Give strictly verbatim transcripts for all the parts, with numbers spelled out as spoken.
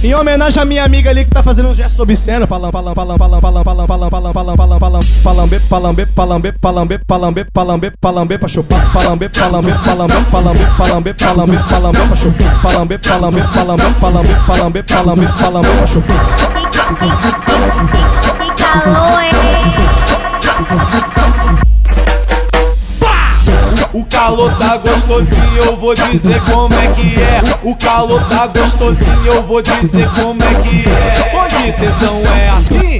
Em homenagem à minha amiga ali que tá fazendo um gesto obsceno. Palam, palam, palam, palam, palam, palam, palam, palam, palam, palam, palam, palambe, palambe, palambe, palambe, palambe, palambe, palambe pra chupar. Palambe, palambe, palambe, palambe, palambe, palambe, palambe pra chupar. Palambe, palambe, palambe, palambe, palambe, palambe, palambe pra chupar. Que calor, hein? O calor tá gostosinho, eu vou dizer como é que é. O calor tá gostosinho, eu vou dizer como é que é. Onde tesão é assim,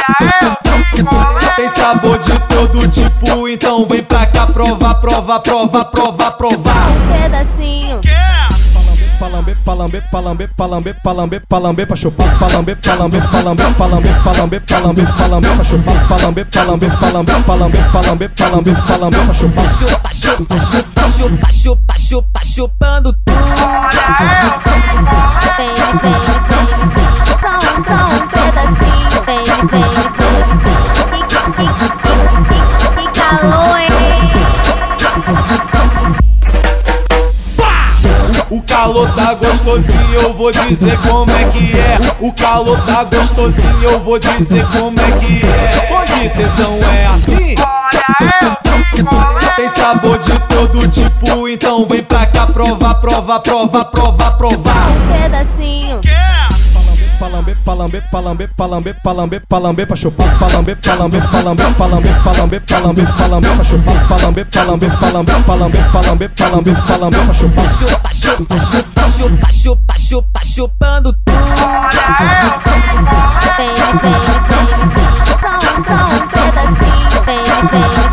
tem sabor de todo tipo. Então vem pra cá, prova, prova, prova, prova, provar Um pedacinho. Palambe, palambe, palambe, palambe, palambe, palambe pra chupar. Palambe, palambe, palambe, palambe, palambe, palambe, palambe pra chupar. Palambe, palambe, palambe, palambe, palambe, palambe, palambe pra chupar. Chupa, chupa, chupa, chupa, chupa, chupa, chupando tudo. Vem, vem, vem, vem. Só então um pedacinho. Vem, vem, vem, vem. Que, que, que, que calor, hein? O calor tá gostosinho, eu vou dizer como é que é. O calor tá gostosinho, eu vou dizer como é que é. Onde tesão é assim, tem sabor de todo tipo. Então vem pra cá, prova, prova, prova, prova, provar Um pedacinho. Palambe, palambe, palambe, palambe, palambe, palambe pra chupar. Palambe, palambe, palambe, palambe, palambe, palambe, palambe pra chupar. Palambe, palambe, palambe, palambe, palambe, palambe, palambe pra chupar. Chupa, chupa, chupa, chupa, chupa, chupa, chupando tudo. Vem, vem, vem, vem. Só então um pedacinho. Vem, vem,